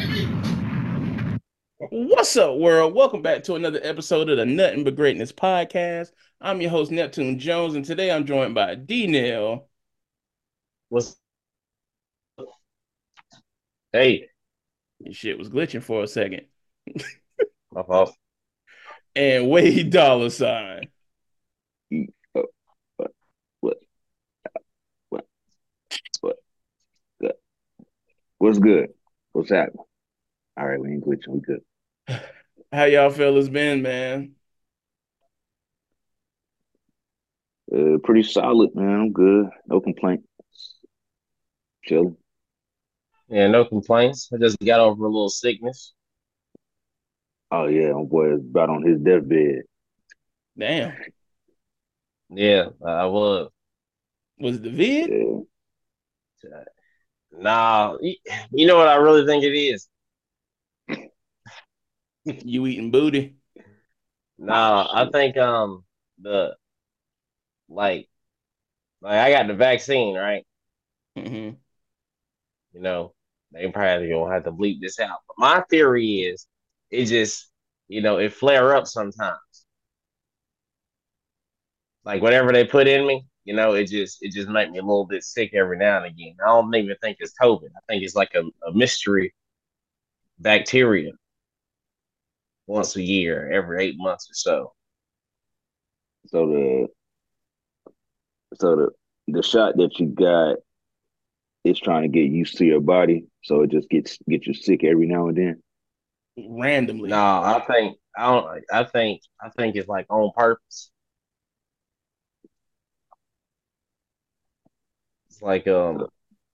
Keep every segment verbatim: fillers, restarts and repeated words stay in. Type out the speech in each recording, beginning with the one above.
What's up, world? Welcome back to another episode of the Nothing But Greatness podcast. I'm your host, Neptune Jones, and today I'm joined by D Nail. What's hey, Your shit was glitching for a second. my fault. And Wade Dollar Sign. E- uh, What, what, what, what, good. What's good? What's happening? All right, we ain't glitching. We good. How y'all fellas been, man? Uh, pretty solid, man. I'm good. No complaints. Chilling. Yeah, no complaints. I just got over a little sickness. Oh yeah, my boy is about on his deathbed. Damn. Yeah, I was. Was it the vid? Yeah. Nah, y- you know what I really think it is? You eating booty? Oh Nah, I shit. think um the like like I got the vaccine, right? hmm You know, they probably gonna have to bleep this out. But my theory is it just, you know, it flare up sometimes. Like whatever they put in me, you know, it just it just make me a little bit sick every now and again. I don't even think it's COVID. I think it's like a, a mystery bacteria once a year, every eight months or so. So the so the the shot that you got is trying to get used to your body, so it just gets get you sick every now and then. Randomly. No, I think I don't. I think I think it's like on purpose. It's like So, um,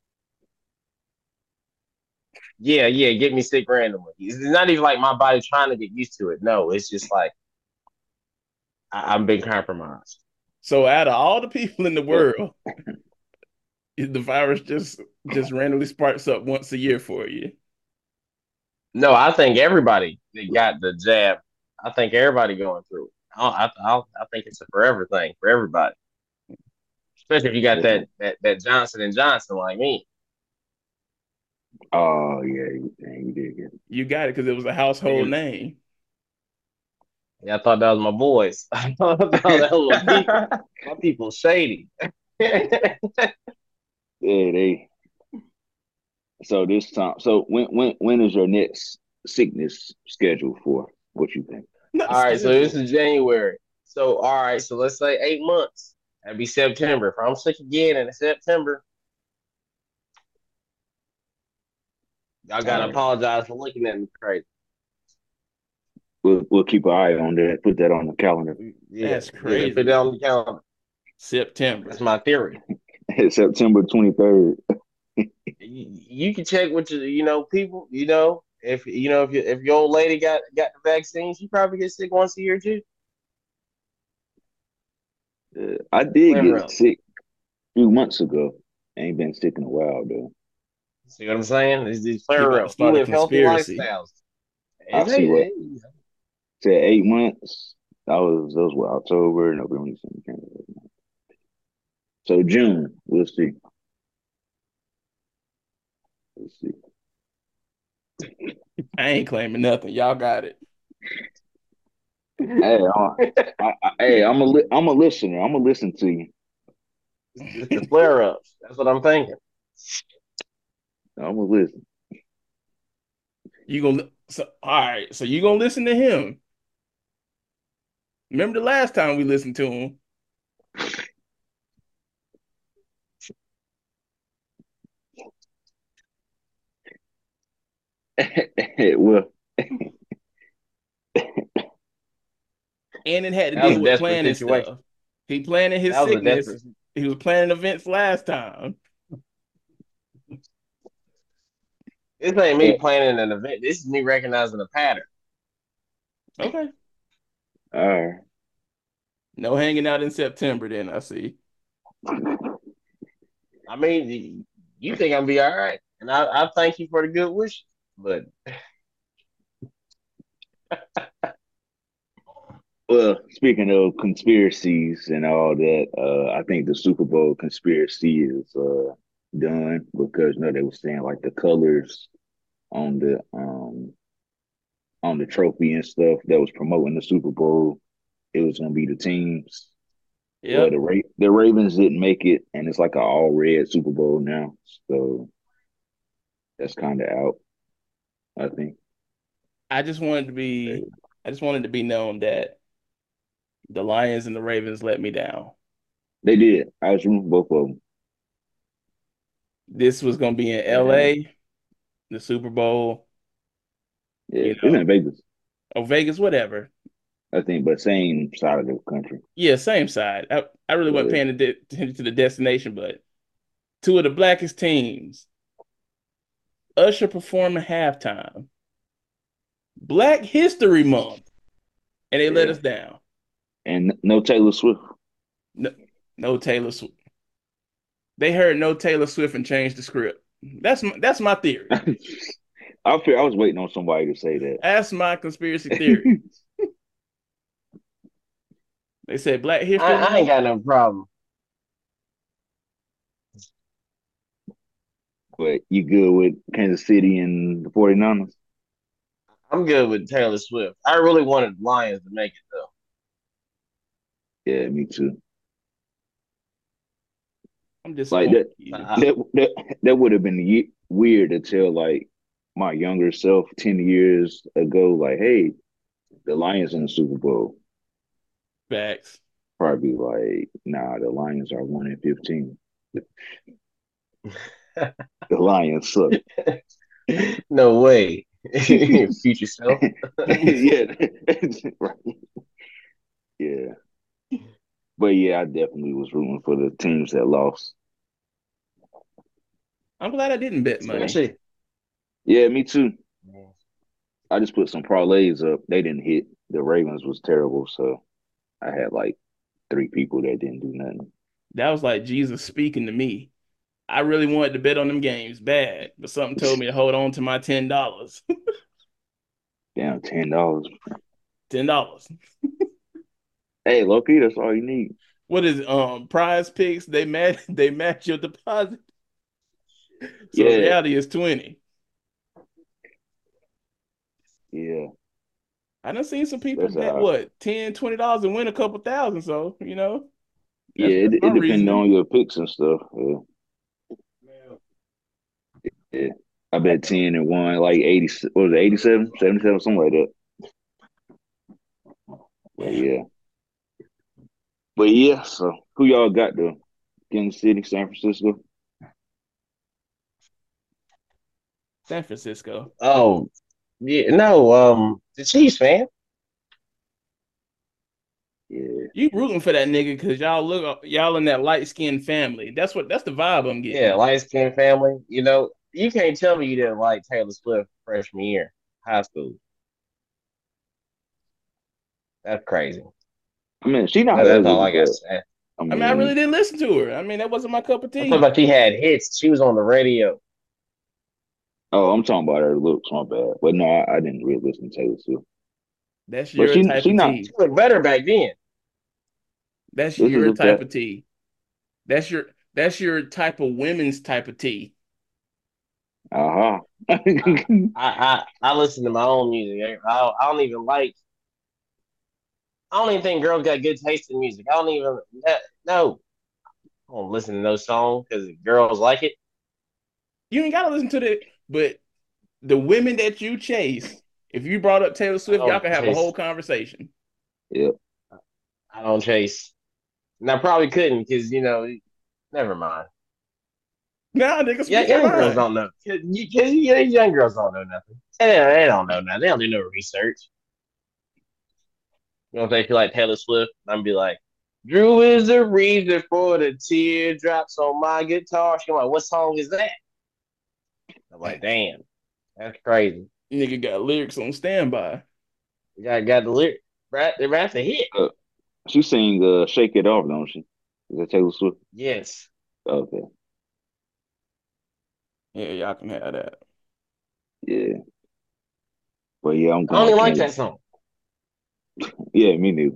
yeah, yeah, get me sick randomly. It's not even like my body trying to get used to it. No, it's just like I, I'm being compromised. So out of all the people in the so, world, the virus just just randomly sparks up once a year for you. No, I think everybody that got the jab. I think everybody going through it. I, I, I, I think it's a forever thing for everybody, especially if you got that that that Johnson and Johnson like me. oh yeah, you, dang, you did get it. You got it because it was a household And name. yeah, I thought that was my boys. I thought that was my people. My people shady. All Yeah, they. So this time, so when when when is your next sickness scheduled for? What you think? Not right, so this scheduled. is January. So all right, so let's say eight months. That'd be September. If I'm sick again in September, y'all All gotta right, apologize for looking at me crazy. we'll we'll keep an eye on that. Put that on the calendar. Yeah, That's yeah, put crazy. that on the calendar. That's September. my theory. September twenty third. You, you can check with your, you know, people. You know, if you know if you, if your old lady got got the vaccine, she probably gets sick once a year too. Uh, I did Flare get up. sick a few months ago. Ain't been sick in a while though. See what I'm saying? These these He flare about to ups. You start a live healthy conspiracy. lifestyles. I It's see hey, what hey, said eight months. That was those were October, November, December, January. So June, we'll see. We'll see. I ain't claiming nothing. Y'all got it. Hey, I, I, I, hey, I'm a li- I'm a listener. I'm gonna listen to you. it's, it's the flare ups. That's what I'm thinking. I'm gonna listen. You gonna so all right, so you gonna listen to him. Remember the last time we listened to him? Well, And it had to That was deal a with desperate planning situation. stuff. He planning his That was a sickness. desperate. He was planning events last time. This ain't me all planning an event. This is me recognizing a pattern. Okay. right. No hanging out in September then, I see. I mean, you think I'm gonna be all right, and I, I thank you for the good wish, but Well, speaking of conspiracies and all that, uh, I think the Super Bowl conspiracy is uh, done because you know they were saying like the colors on the um on the trophy and stuff that was promoting the Super Bowl. It was gonna be the teams. Well, Yep. the Ra- the Ravens didn't make it, and it's like an all red Super Bowl now, so that's kind of out. I think I just wanted to be I just wanted to be known that the Lions and the Ravens let me down. they did. I was rooting for both of them, This was gonna be in and L A, the Super Bowl, yeah, you it's know, in Vegas. or Vegas, whatever. I think, but same side of the country. Yeah, same side. I, I really wasn't Yeah, paying attention to the destination, but two of the blackest teams, Usher performing halftime, Black History Month, and they let yeah, us down. and no Taylor Swift. No, no Taylor Swift. They heard no Taylor Swift and changed the script. That's my, that's my theory. I feel I was waiting on somebody to say That's my conspiracy theory. that. They said Black I, History I ain't Month. got no problem. But you good with Kansas City and the 49ers? I'm good with Taylor Swift. I really wanted Lions to make it though. Yeah, me too. I'm Like disappointed that in you. I, that that, that would have been ye- weird to tell like my younger self ten years ago, like, hey, the Lions in the Super Bowl. Facts. Probably like, nah, the Lions are one in fifteen. The Lions suck. no way. Future self. Yeah. Right. Yeah. But yeah, I definitely was rooting for the teams that lost. I'm glad I didn't bet money. Especially. Yeah, me too. I just put some parlays up. They didn't hit. The Ravens was terrible, so I had like three people that didn't do nothing. That was like Jesus speaking to me. I really wanted to bet on them games bad, but something told me to hold on to my ten dollars. Damn, ten dollars. ten dollars. Hey, Loki, that's all you need. What is it, um prize picks? They match they match your deposit. So in Yeah, reality it's twenty. yeah. I done seen some people That's bet uh what ten, twenty dollars and win a couple thousand. So, you know, that's yeah, it, that's my it depends reasoning. on your picks and stuff. Yeah, yeah. I bet ten and one like eighty, what was it, eighty-seven, seventy-seven, something like that. But Yeah. yeah. But yeah, so who y'all got though? Kansas City, San Francisco? San Francisco. Oh, yeah, no, um, the Chiefs, man. Yeah. You rooting for that nigga because y'all look y'all in that light skinned family. That's what that's the vibe I'm Yeah, getting. light skinned family. You know, you can't tell me you didn't like Taylor Swift freshman year, high school. That's crazy. I mean, she not That, that's all ugly, I got to but say. I I mean, I really mean, didn't listen to her. I mean, that wasn't my cup of I'm talking tea. about she had hits. She was on the radio. oh, I'm talking about her looks, my bad. But no, I, I didn't really listen to Taylor Swift. That's But your she type she of not She tea. looked better back then. That's this is your a type fact. of tea. That's your that's your type of women's type of tea. Uh-huh. I I I, I listen to my own music. I, I don't even like. I don't even think girls got good taste in music. I don't even no. I don't listen to no song because girls like it. You ain't gotta listen to the but the women that you chase, if you brought up Taylor I Swift, y'all don't can have a whole chase. conversation. Yeah. I don't chase. And I probably couldn't because you know. Never mind. Nah, nigga, Yeah, speak your young girls mind. don't know. Cause, you, cause you, young girls don't know nothing. They, they don't know nothing. They don't do no research. You know, if they feel like Taylor Swift, I'm gonna be like, Drew is the reason for the teardrops on my guitar. She's like, what song is that? I'm like, damn, that's crazy. Nigga got lyrics on standby. You got got the lyric, right? That's a hit. Uh, she sing uh Shake It Off, don't she? Is that Taylor Swift? Yes. Okay. Yeah, y'all can have that. Yeah. But yeah, I'm I don't going even like Kansas. that song. Yeah, me neither.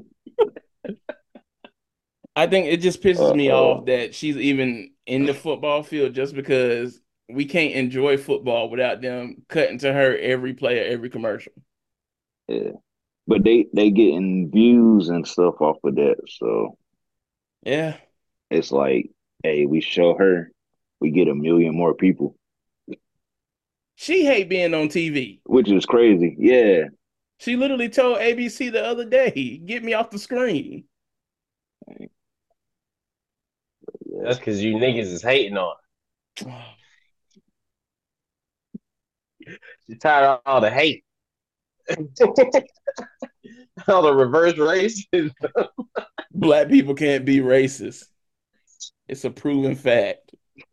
I think it just pisses Uh me uh off that she's even in the football field just because we can't enjoy football without them cutting to her every player, every commercial. Yeah. But they they getting views and stuff off of that. So Yeah. it's like, hey, we show her, we get a million more people, She hate being on T V. which is crazy. Yeah. She literally told A B C the other day, get me off the screen. Yeah. That's because you niggas is hating on her. You tired of all the hate, all the reverse racism. Black people can't be racist. It's a proven fact.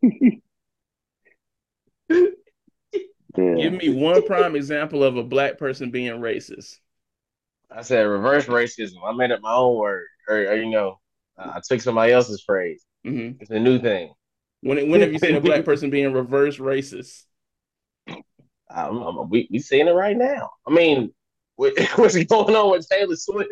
Give Yeah. me one prime example of a black person being racist. I said reverse racism. I made up my own word, or, or you know, I took somebody else's phrase. hmm It's a new thing. When when have you seen a black person being reverse racist? I'm, I'm, we we seeing it right now. I mean, what, what's going on with Taylor Swift?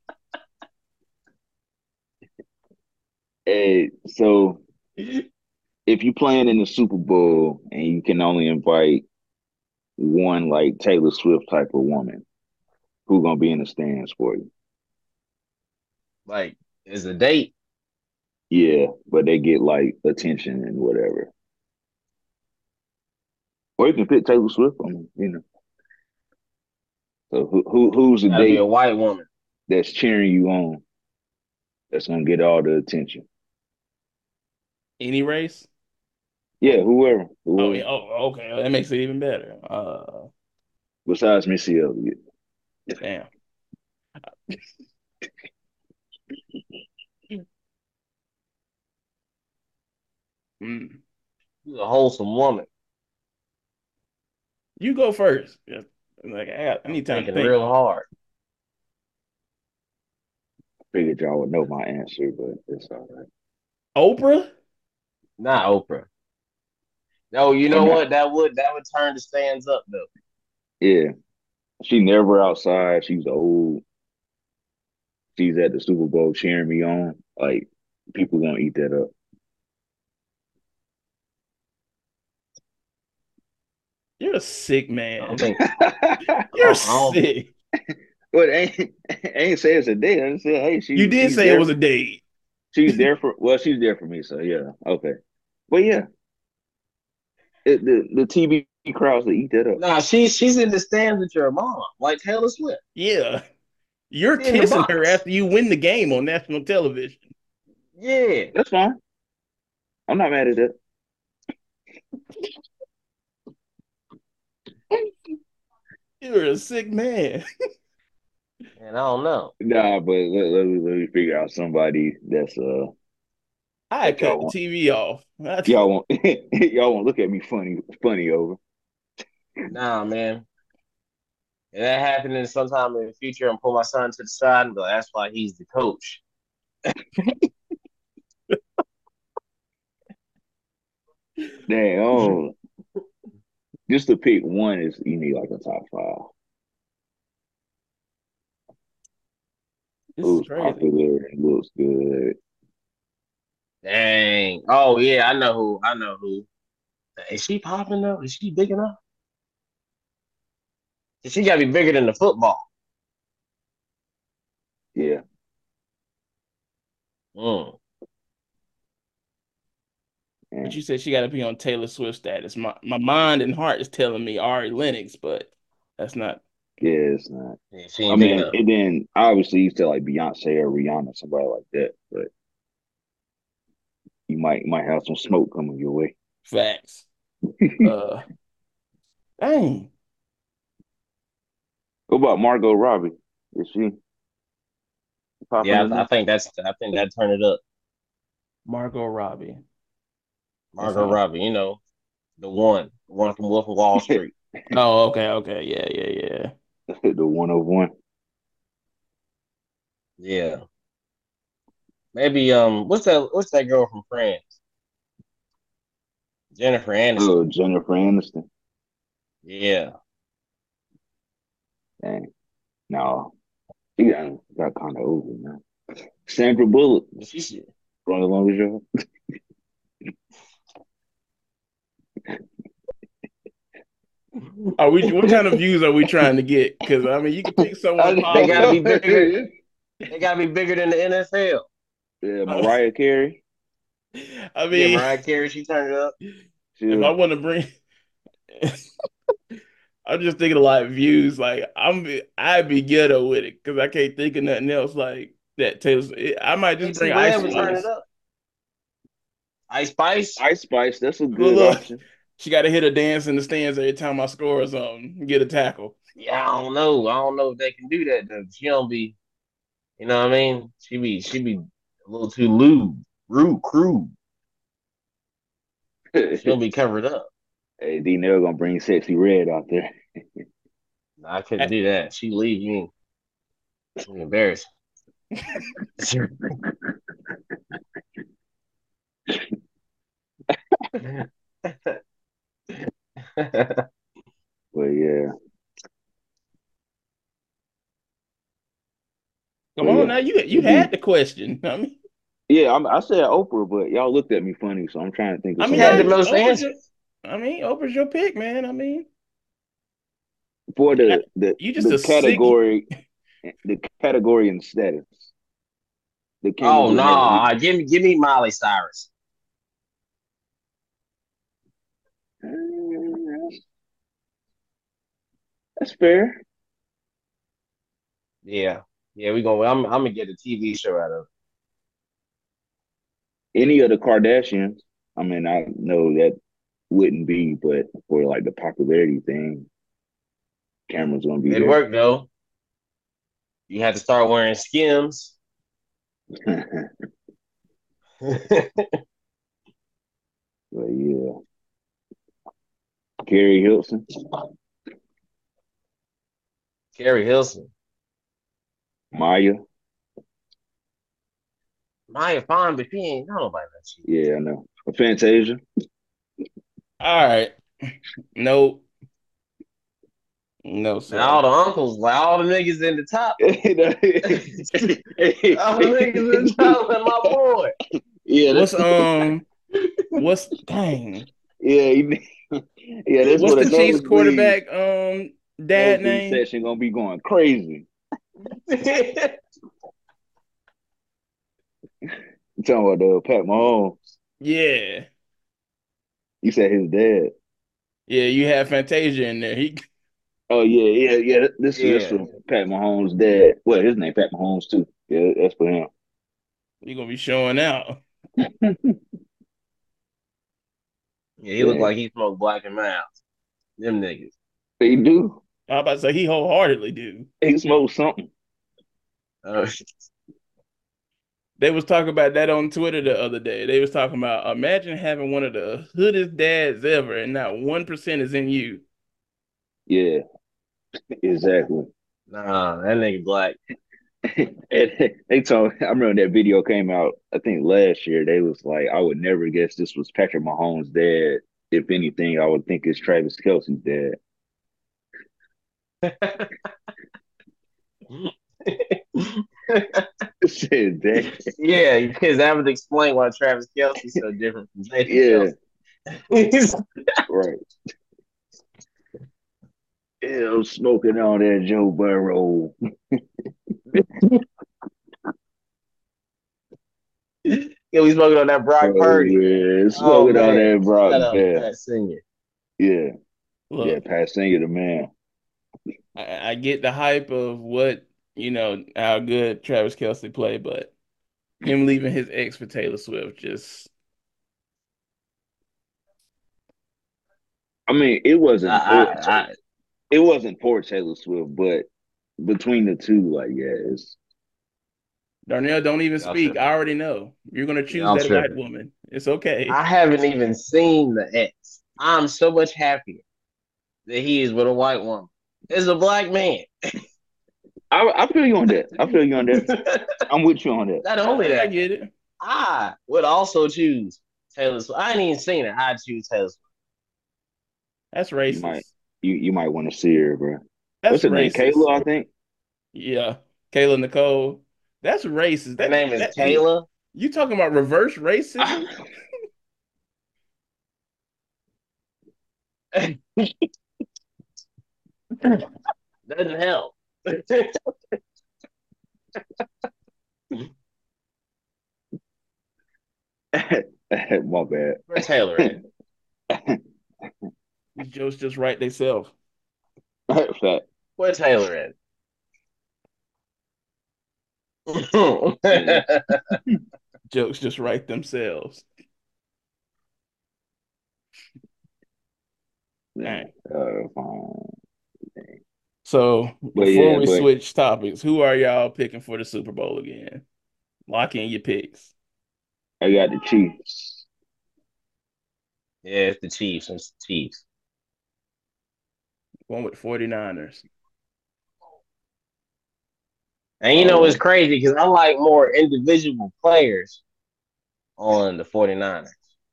Hey, so if you playing in the Super Bowl and you can only invite one like Taylor Swift type of woman, who gonna be in the stands for you? Like, it's a date. Yeah, but they get like attention and whatever. Or you can pick Taylor Swift on, you know. So who, who who's the Got to be a date white woman. that's cheering you on that's gonna get all the attention? Any race? Yeah, whoever, Oh whoever. yeah. Oh, okay. That makes it even better. Uh, Besides Missy Elliott. damn. Mm. She's a wholesome woman. You go first. Yeah. Like I, got, I I'm need time to thinking think. real hard. Figured y'all would know my answer, but it's all right. Oprah? Not Oprah. No, you Why know not? what? That would that would turn the stands up though. Yeah. She never outside. She's old. She's at the Super Bowl cheering me on. Like people gonna eat that up. You're a sick I don't man. think I You're don't, I don't sick. But ain't ain't say it's a date. I just said, hey, You she did she's say it there. was a date. She's there for well, she's there for me. So yeah, okay. But yeah, it, the the T V crowds that eat that up. Nah, she's she's in the stands with your mom, like Taylor Swift. Yeah. You're She in the kissing her box. after you win the game on national television. Yeah. That's fine. I'm not mad at that. You're a sick man. And I don't know. Nah, but let, let me let me figure out somebody that's uh I that cut y'all the want T V off. y'all want y'all won't look at me funny funny over. Nah, man. And that happening sometime in the future and pull my son to the side and be like, that's why he's the coach. Dang, oh, just to pick one is you need like a top five. This is Who's crazy. popular and looks good. Dang. Oh yeah, I know who. I know who. Is she popping though? Is she big enough? She gotta be bigger than the football. Yeah. Mm. But And you said she got to be on Taylor Swift status. My my mind and heart is telling me Ari Lennox, but that's not. yeah, it's not. Yeah, she I ain't big mean, enough. and then obviously you said like Beyonce or Rihanna, somebody like that, but you might might have some smoke coming your way. Facts. Uh, dang. What about Margot Robbie? Is she popping Yeah, I, th- I enough? think that's I think that turned it up. Margot Robbie. That Margot sounds. Robbie, you know, the one, the one from Wolf of Wall Street. Oh, okay, okay, yeah, yeah, The one of one. Yeah. Maybe um what's that what's that girl from Friends? Jennifer Aniston. Oh, Jennifer Aniston. Yeah. Dang. No, she got got kind of over now. Sandra Bullock She should from The Longest Yard. Are we? What kind of views are we trying to get? Because I mean, you can pick someone They gotta popular. be bigger. They gotta be bigger than the N F L. Yeah, Mariah Carey. I Yeah, mean, Mariah Carey, she turned it up. if I Sure. want to bring, I'm just thinking of like views. Like I'm, I'd be ghetto with it because I can't think of nothing else like that. Taylor, Swift. I might just A.T. bring Ice Red would turn it Spice. up. Ice Spice. Ice Spice, that's a Look, good look, option. she got to hit a dance in the stands every time I score or something. Get a tackle. Yeah, I don't know. I don't know if they can do that though. She don't be, you know what I mean? She be, she be a little too lewd, rude, crude. She don't be covered up. Hey, D Nail gonna bring Sexy Red out there. No, I couldn't do that. She leave me embarrassed. But yeah, Come but on yeah, now, you you it'd had be the question. I mean, yeah. I'm, I said Oprah, but y'all looked at me funny, so I'm trying to think of I She mean, had the I, somebody most Oprah's your, answers. I mean, Oprah's your pick, man. I mean, for I, the the you just the a sick. category, the category and status. The Oh cameras no, will never leave. nah, give me, give me Miley Cyrus. Uh, That's fair. Yeah, yeah, we gonna. I'm, I'm gonna get a T V show out of Any of the Kardashians. I mean, I know that wouldn't be, but for like the popularity thing, Cameron's gonna it. be It'd there. work though. You had to start wearing Skims. But yeah, Carrie Hilson, Carrie Hilson, Maya. Maya fine, but she ain't got nobody that she. Yeah, I know. Fantasia. All right, no, no, Now all sir. the uncles, like all the niggas in the top, yeah, all the niggas in the top, like my boy. What's that's um, what's dang? yeah, he- yeah. That's What's what a the Chiefs nosebleed quarterback um dad nosebleed name? session gonna be going crazy. You talking about the Pat Mahomes? Yeah, You said his dad. yeah. You have Fantasia in there. He Oh yeah, yeah, yeah. This is this Yeah, for Pat Mahomes' dad. Well, his name Pat Mahomes too. Yeah, that's for him. he gonna be showing out. yeah, he looked Yeah, like he smoked black and miles. Them niggas. he do. I about to say he wholeheartedly do. He smoked something. Uh, They was talking about that on Twitter the other day. They was talking about imagine having one of the hoodest dads ever, and not one percent is in you. Yeah, exactly. nah, that nigga black. And they told. I remember that video came out. I think last year. They was like, I would never guess this was Patrick Mahomes' dad. If anything, I would think it's Travis Kelce's dad. Said that. Yeah, because that would explain why Travis Kelce's so different from Jason Yeah, Kelce. right. Yeah, I'm smoking on that Joe Burrow. Yeah, we smoking on that Brock Oh Purdy. yeah, Oh smoking on man, that Brock shout out Bear. Pat Singer. Yeah, yeah, Look, Pat Singer the man. I, I get the hype of what you know how good Travis Kelce played, but him leaving his ex for Taylor Swift just I mean, it I, wasn't for I, I, it wasn't for Taylor Swift, but between the two, like yeah, it's Darnell don't even y'all speak. tripping. I already know you're gonna choose Y'all that white tripping. woman. It's okay. I haven't even seen the ex. I'm so much happier that he is with a white woman. It's a black man. I I feel you on that. I feel you on that. I'm with you on that. Not only I, I that, get it. I would also choose Taylor Swift. I ain't even seen it. I'd choose Taylor Swift. That's You might racist. you you might want to see her, bro. That's What's her name? racist. Kayla, I think. Yeah, Kayla Nicole. That's racist. Her That name is that Yeah. Kayla. you talking about reverse racism? Doesn't help. My bad. Where Taylor at? These jokes just write themselves. Fact. Where Taylor at? Yeah. Jokes just write themselves. All Yeah. right. Uh, fine. So But before yeah, we but switch topics, who are y'all picking for the Super Bowl again? Lock in your picks. I got the Chiefs. Yeah, it's the Chiefs. It's the Chiefs. Going with the 49ers. And you know it's Um, crazy because I like more individual players on the 49ers.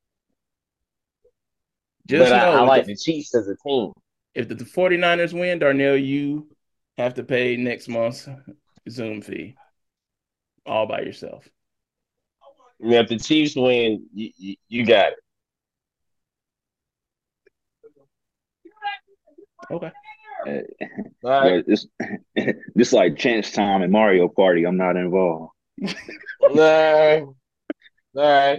But Just I, I know if like the the Chiefs as a team. if the 49ers win, Darnell, you have to pay next month's Zoom fee all by yourself. I mean, if the Chiefs win, you, you, you got it. Okay. uh, All right. but it's this like chance time and Mario Party. I'm not involved. All right. All right.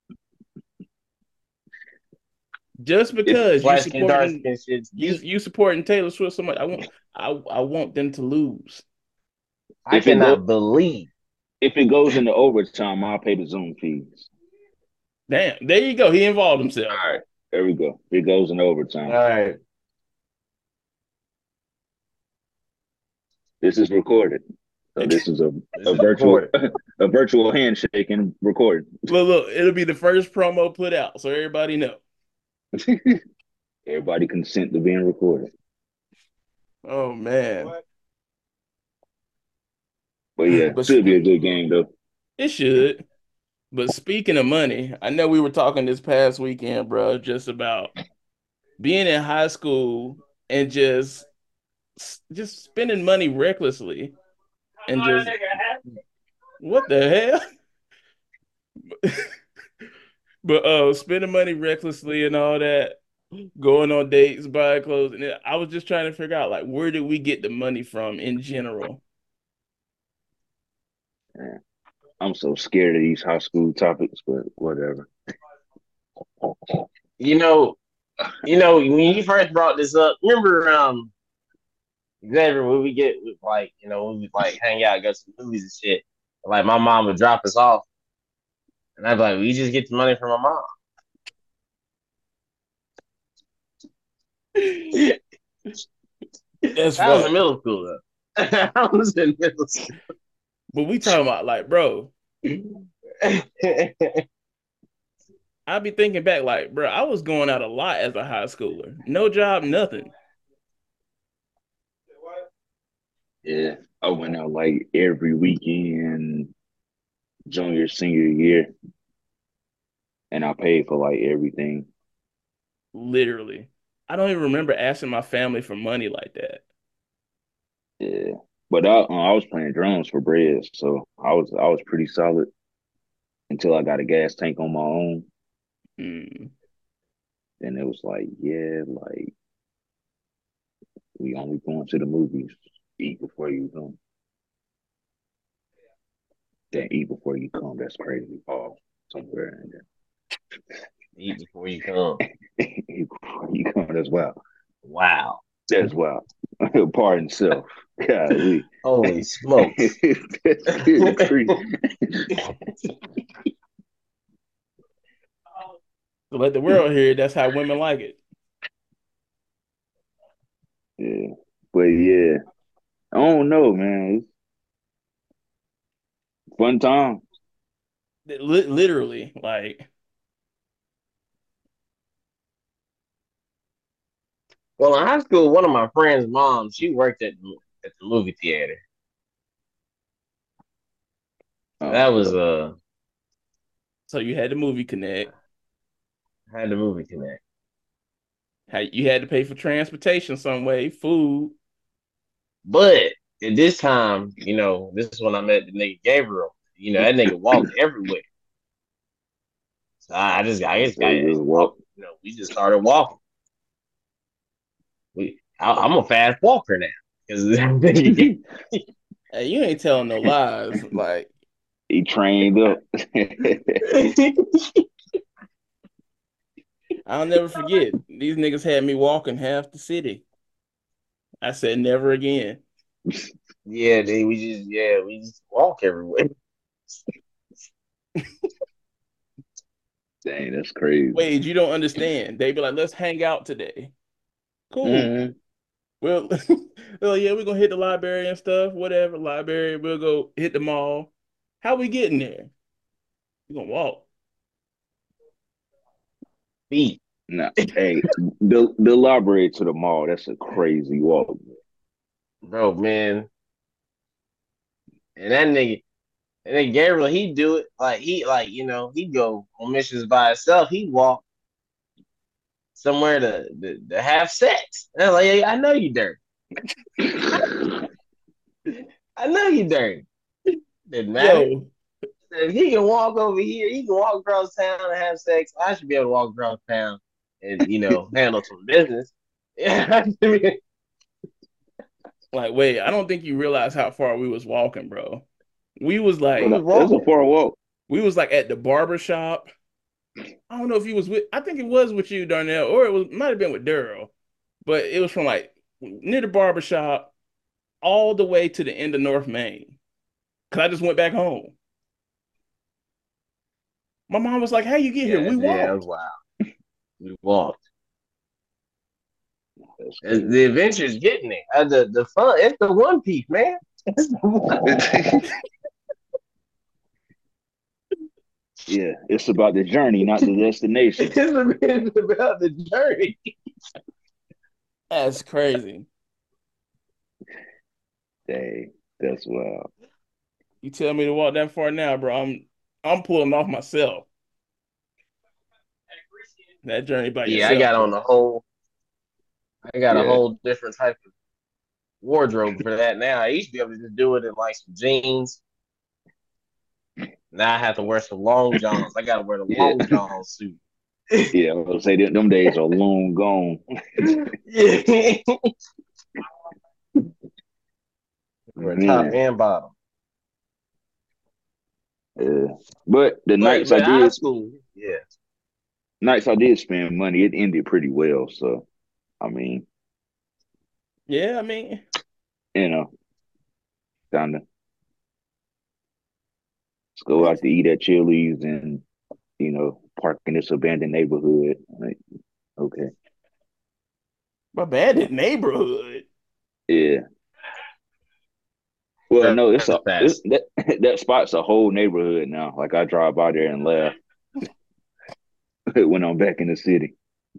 Just Get the because you flash and dark supporting skin shit. you You, you supporting Taylor Swift so much, I want I I want them to lose. I If it go cannot believe. if it goes into overtime, I'll pay the Zoom fees. Damn, there you go. He involved himself. All right, there we go. If it goes in All overtime. right. This is recorded. So this is a, This a is virtual recorded. a virtual handshake and recorded. Look, look, it'll be the first promo put out, so everybody know. Everybody consent to being recorded. Oh man. But yeah, But should be a good game though. it should. But speaking of money, I know we were talking this past weekend, bro, just about being in high school and just just spending money recklessly and just what the hell? But uh spending money recklessly and all that, going on dates, buying clothes, and I was just trying to figure out like where did we get the money from in general? Yeah. I'm so scared of these high school topics, but whatever. You know, you know, when you first brought this up, remember um Xavier when we get like, you know, when we like hang out, go to the movies and shit. Like my mom would drop us off and I'd be like, we just get the money from my mom. That's That was in funny. middle school though. I was in middle school. But we talking about like, bro, I be thinking back like, bro, I was going out a lot as a high schooler. No job, nothing. Yeah, I went out like every weekend, junior, senior year, and I paid for like everything. Literally. I don't even remember asking my family for money like that. Yeah, but I, uh, I was playing drums for bread, so I was I was pretty solid until I got a gas tank on my own. Hmm. Then it was like, yeah, like we only going to the movies. Eat before you come. Then eat before you come. That's crazy. Oh, somewhere in Eat before you come. there. Eat before you come as well. Wow. As well. Pardon self. Golly. Holy smokes. That's good grief. So let the world hear it. That's how women like it. Yeah. But yeah, I don't know, man. It's fun time. Li- literally, like, Well, in high school, one of my friend's moms, she worked at the, at the movie theater. So that Oh, was so uh so you had the movie connect. had the movie connect. How you had to pay for transportation some way, food. But at this time, you know, this is when I met the nigga Gabriel. You know, that nigga walked everywhere. So I, I just I oh, just so got you just walk, walk. you know, we just started walking. I, I'm a fast walker now because Hey, you ain't telling no lies. Like He trained up. I'll never forget. These niggas had me walking half the city. I said never again. yeah, they, we just yeah we just walk everywhere. Dang, that's crazy. Wade, you don't understand. They be like, let's hang out today. Cool. Mm-hmm. Well, well, yeah, we're gonna hit the library and stuff, whatever. Library, we'll go hit the mall. How we getting there? We gonna walk. Feet, Nah, hey, the the library to the mall. That's a crazy walk. bro, man, and that nigga. And then Gabriel, he'd do it like he like you know he'd go on missions by himself. He'd walk somewhere to to, to have sex. And I'm like, hey, I know you dirty. I know you dirty. Didn't matter. Yo, If he can walk over here, he can walk across town and have sex. I should be able to walk across town and you know handle some business. Yeah, like, wait, I don't think you realize how far we was walking, bro. We was we like, was That's a walking. far walk. we was like at the barber shop. I don't know if he was with, I think it was with you, Darnell, or it was might have been with Daryl, but it was from like near the barber shop all the way to the end of North Main. Cause I just went back home. My mom was like, "How you get here?" Yeah, We yeah, it was walked. wild. We walked. That's And the crazy. adventure is getting there. Uh, the the fun. It's the One Piece, man. It's the one. Yeah, it's about the journey, not the destination. It's about the journey. That's crazy. Dang, that's wild. You tell me to walk that far now, bro. I'm I'm pulling off myself. That journey by Yeah, I yourself, got on bro. a whole. I got a Yeah, whole different type of wardrobe for that now. I used to be able to just do it in like some jeans. Now I have to wear some long johns. I got to wear the yeah, long john suit. yeah. I was gonna say them, them days are long gone. Yeah, wear top Man, and bottom. yeah. But the But nights I but high did, school, yeah, nights I did spend money, it ended pretty well. So I mean, Yeah, I mean, you know, kind of let's go I, out to eat at Chili's and you know park in this abandoned neighborhood. Like, okay, my abandoned neighborhood. yeah. Well, no, it's that's a it, fast. that that spot's a whole neighborhood now. Like I drive by there and laugh when I'm back in the city.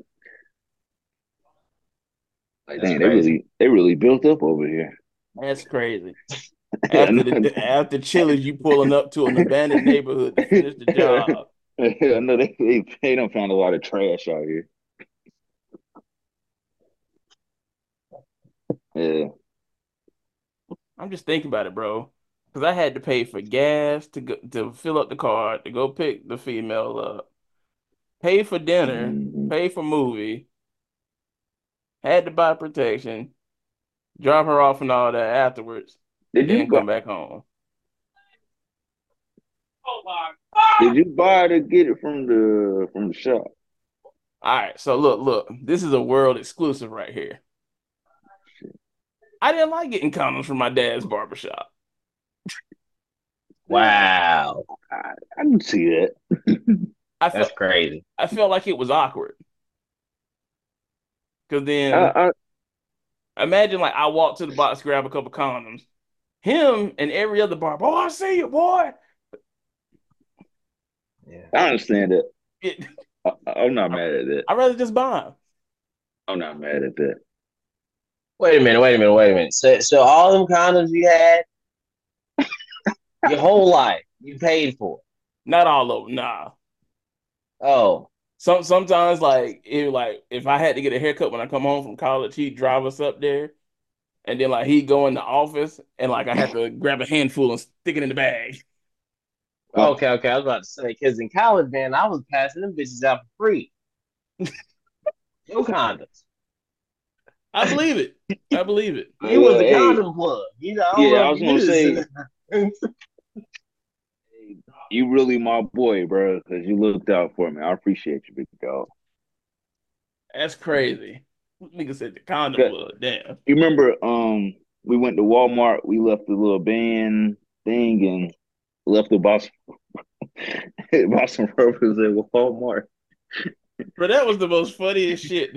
Like, That's dang, they crazy. really they really built up over here. That's crazy. I After the after Chili's, you pulling up to an abandoned neighborhood to finish the job. know they, they they don't found a lot of trash out here. Yeah. I'm just thinking about it, bro. Because I had to pay for gas to go to fill up the car, to go pick the female up, pay for dinner, Mhm. pay for movie, had to buy protection, drop her off and all that afterwards, and Did you then buy come back home. did you buy to get it from the from the shop? All right, so look, look, this is a world exclusive right here. I didn't like getting condoms from my dad's barbershop. Wow, I, I can see that. I that's felt crazy. I felt like it was awkward. Because I, then I imagine like I walk to the box, grab a couple condoms. Him and every other barber, oh, I see you, boy. Yeah. I understand that. It, I, I'm not mad at that. I'd rather just buy them. I'm not mad at that. Wait a minute. Wait a minute. Wait a minute. So so all them condoms you had your whole life you paid for. Not all of them, nah. Oh, Some sometimes like it like if I had to get a haircut when I come home from college, he'd drive us up there, and then like he'd go in the office, and like I had to grab a handful and stick it in the bag. Huh. okay, okay. I was about to say because in college, man, I was passing them bitches out for free. No condoms. I believe it. I believe it. You was Yeah, a hey, condom plug. You know, I don't yeah, know I if was you knew gonna say, this. hey, you really my boy, bro, because you looked out for me. I appreciate you, big dog. That's crazy. Nigga said the condom 'Cause plug. Damn. you remember, um, we went to Walmart. We left the little band thing and left the box bought some rubbers at Walmart. Bro, that was the most funniest shit.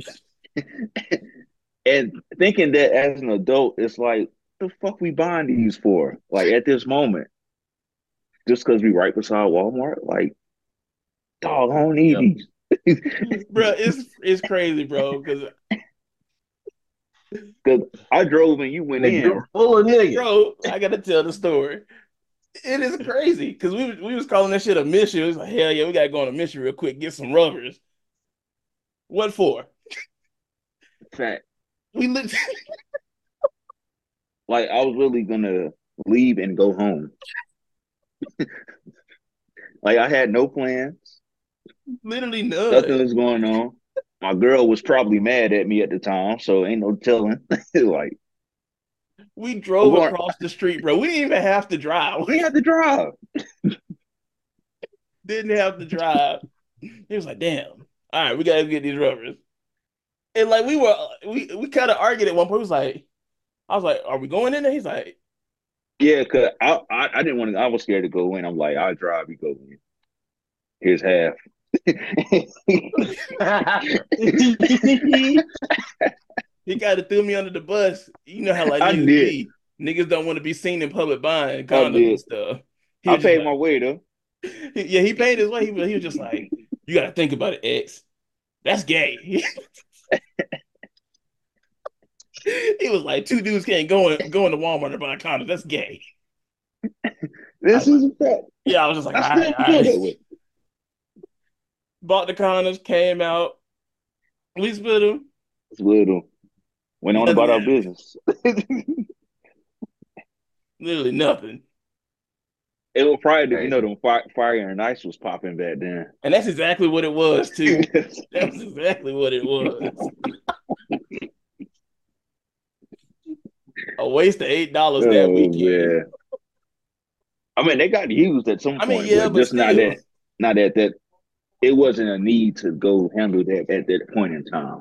And thinking that as an adult, it's like, the fuck we buying these for? Like at this moment, just because we right beside Walmart, like, dog, I don't need Yep. these. Bro, it's it's crazy, bro. Because Because I drove and you went And the in. group full of niggas. bro, I gotta tell the story. It is crazy because we was- we was calling that shit a mission. It was like, hell yeah, we gotta go on a mission real quick, get some rubbers. What for? Fact. We lit Like I was really gonna leave and go home. Like I had no plans. literally Nothing none. was going on. My girl was probably mad at me at the time, so ain't no telling. Like We I'm drove going. across the street, bro. We didn't even have to drive. We had to drive. Didn't have to drive. He was like, damn. All right, we gotta get these rubbers. And like we were we we kind of argued at one point. He was like, I was like, are we going in there? He's like, Yeah, cause I I, I didn't want to. I was scared to go in. I'm like, I'll drive. You go in. Here's half. he kind of threw me under the bus. You know how like I niggas did. be. Niggas don't want to be seen in public buying I condoms and did. stuff. He I was just paid like, my way though. yeah, he paid his way. He was, he was just like, you got to think about it, X. That's gay. he was like, two dudes can't go in, go into Walmart and buy condoms. That's gay. I This was like, is a fact. yeah, I was just like, I all right, still all feel right. that way. Bought the condoms, came out. We split them. It's little. Went on Nothing about our happened. business. Literally nothing. It was probably, you know, Crazy. the fire, fire and ice was popping back then. And that's exactly what it was, too. That was exactly what it was. A waste of eight dollars that Oh weekend. man. I mean, they got used at some I mean, point, yeah, but but just not still. that, not at that. It wasn't a need to go handle that at that point in time.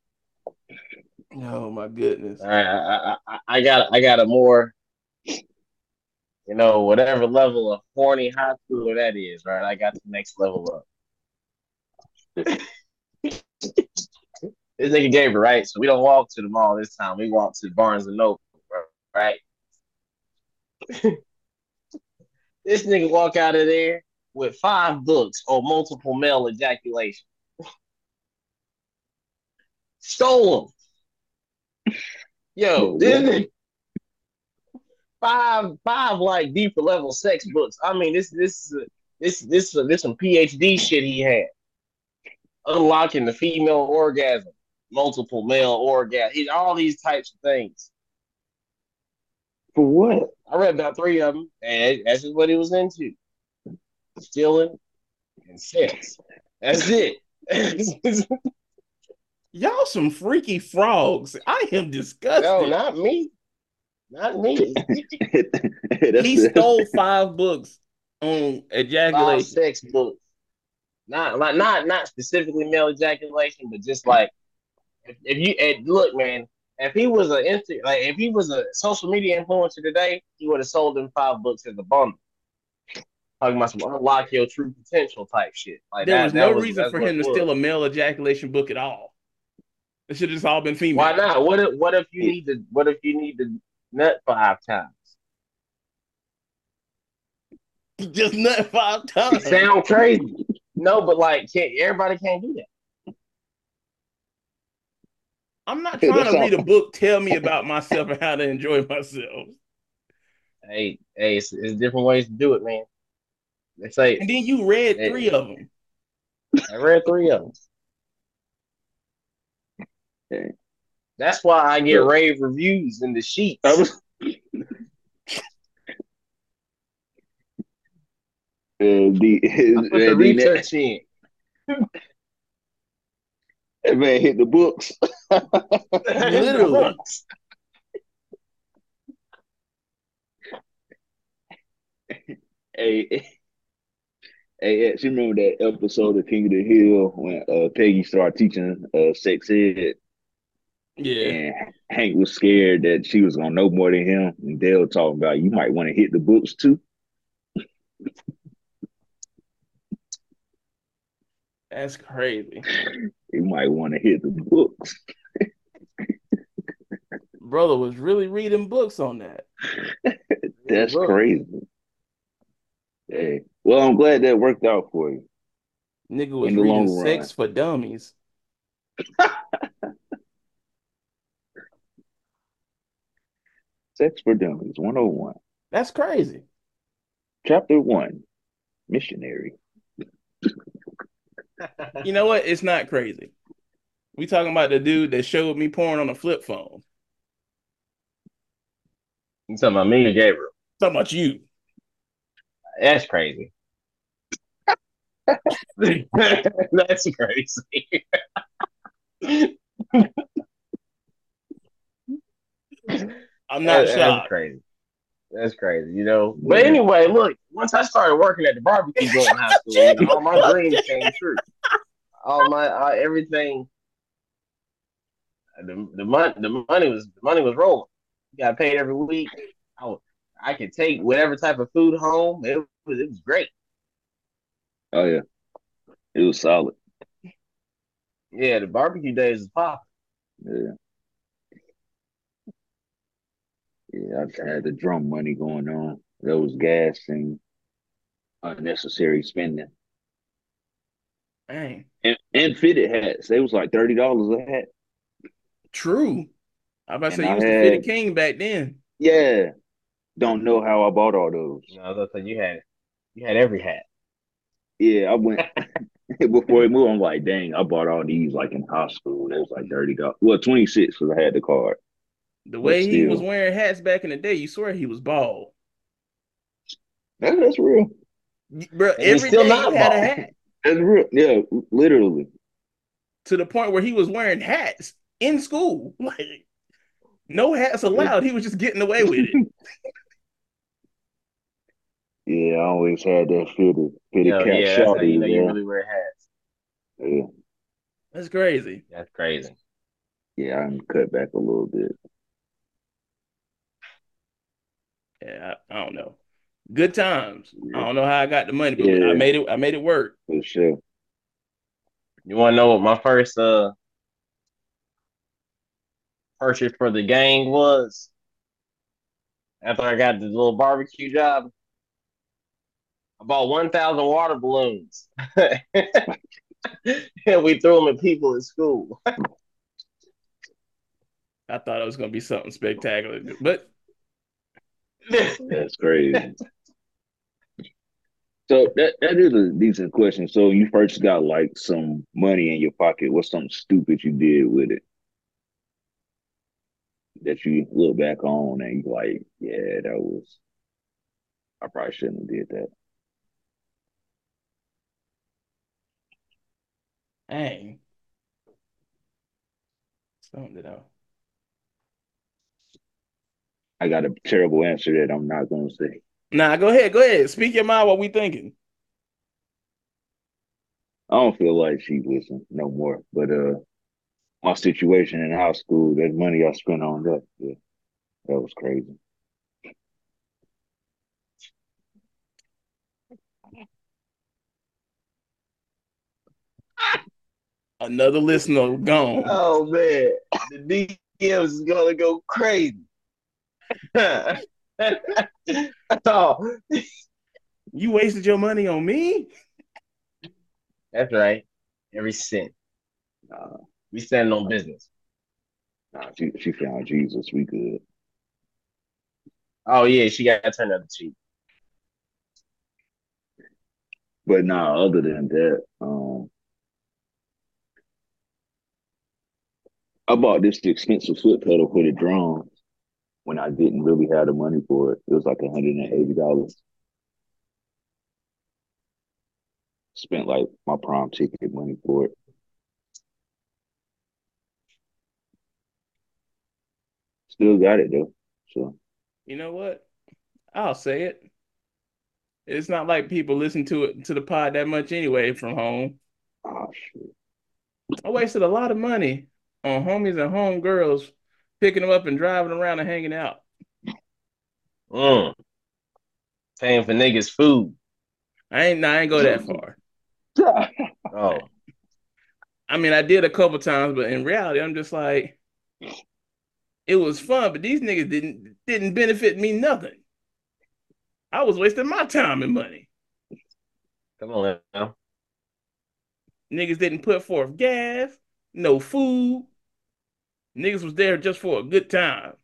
Oh my goodness. All right, I, I, I got I got a more, you know, whatever level of horny high schooler that is, right? I got the next level up. This nigga gave it, right? So we don't walk to the mall this time. We walk to Barnes and Noble, right? This nigga walk out of there with five books on multiple male ejaculation. Stole them. Yo, Bro, this what? nigga, five five like deeper level sex books. I mean, this this is a, this this this some PhD shit he had. Unlocking the female orgasm, multiple male orgasm, all these types of things. For what? I read about three of them, and that's just what he was into: stealing and sex. That's it. Y'all some freaky frogs. I am No, disgusted. not me. Not me. that's He that's stole five books on Five ejaculation. sex books. Not like not not specifically male ejaculation, but just like if, if you and look, man, if he was a insta like if he was a social media influencer today, he would have sold them five books as a bundle. Talking about some unlock your true potential type shit. Like There was that no that was reason that's for what him it to was. steal a male ejaculation book at all. It should have just all been Why female. not? What if what if you it. need to what if you need to nut five times? Just nut five It times. sound crazy. No, but like can't everybody can't do that. I'm not trying That's to read all. a book tell me about myself and how to enjoy myself. Hey, hey, it's, it's different ways to do it, man. They say And then you read three it, of them. I read three of them. Okay. That's why I get So rave reviews in the I sheets. was uh, the I put the uh, the research in. That man hit the books. In the Literally. books. Hey, hey, X, you remember that episode of King of the Hill when uh, Peggy started teaching uh, sex ed, Yeah. and Hank was scared that she was gonna know more than him, and Dale talking about you might want to hit the books too. That's crazy. You might want to hit the books. Brother was really reading books on that. In the That's books. crazy. Hey, well, I'm glad that worked out for you Nigga was in the reading long run. Sex for Dummies. Sex for Dummies one oh one, That's crazy. Chapter one, Missionary. You know what? It's not crazy. We talking about the dude that showed me porn on a flip phone. You talking about me or Gabriel? Talking about you. That's crazy. That's crazy. I'm not That- that's shocked. crazy. That's crazy, you know. But Yeah. anyway, look, once I started working at the barbecue joint in high school, you know, all my dreams came true. All my uh, everything, the the money, the money was the money was rolling. You got paid every week. I was, I could take whatever type of food home. It was it was great. Oh yeah, it was solid. Yeah, the barbecue days was popping. Yeah, yeah. I had the drum money going on. There was gas and unnecessary spending. Dang. And, and fitted hats. They was like thirty dollars a hat. True. I about to And say you I was the fitted had, king back then. yeah, don't know how I bought all those. You know, as I said, you had you had every hat. Yeah, I went before we moved. I'm like, dang, I bought all these like in high school. It was like thirty dollars. Well, twenty six because I had the card, The but way he was still, wearing hats back in the day, you swear he was bald. that, that's real. Bro, And he's every still day you not had a bald. hat That's real. Yeah, literally. to the point where he was wearing hats in school. Like, no hats allowed. He was just getting away with it. Yeah, I always had that fitted You fitted know, cap yeah, that's how you shorty. know you Yeah, really wear hats. yeah, That's crazy. That's crazy. yeah. I'm cut back a little bit. Yeah, I, I don't know. Good times. I Yeah, don't know how I got the money, but I yeah, made it. I made it work. for sure. You want to know what my first uh purchase for the gang was after I got the little barbecue job? I bought one thousand water balloons. And we threw them at people at school. I thought it was gonna be something spectacular, but That's crazy. So that that is a decent question. So you first got like some money in your pocket. What's something stupid you did with it that you look back on and you like, yeah, that was I probably shouldn't have did that. dang, something that I. I got a terrible answer that I'm not gonna say. Nah, go ahead, go ahead. Speak your mind. What we thinking? I don't feel like she listen no more. But uh my situation in high school, that money I spent on that, yeah, that was crazy. Another listener gone. Oh man, the D Ms is gonna go crazy. Oh, You wasted your money on me. that's right. Every cent. Nah, We standing on business. nah, she she found Jesus. We good. Oh yeah, she got to turn the other cheek. But nah, other than that, um, I bought this expensive foot pedal for the drums when I didn't really have the money for it. It was like one hundred eighty dollars. Spent like my prom ticket money for it. Still got it though. So, You know what? I'll say it. It's not like people listen to it to the pod that much anyway from home. oh shit. I wasted a lot of money on homies and homegirls picking them up and driving around and hanging out. Mm, paying for niggas' food. I ain't I ain't go that far. Oh, I mean, I did a couple times, but in reality, I'm just like, it was fun, but these niggas didn't didn't benefit me nothing. I was wasting my time and money. come on now. Niggas didn't put forth gas, no food. Niggas was there just for a good time.